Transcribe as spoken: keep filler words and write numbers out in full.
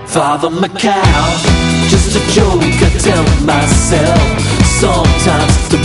Father McCow, just a joke I tell myself. Sometimes the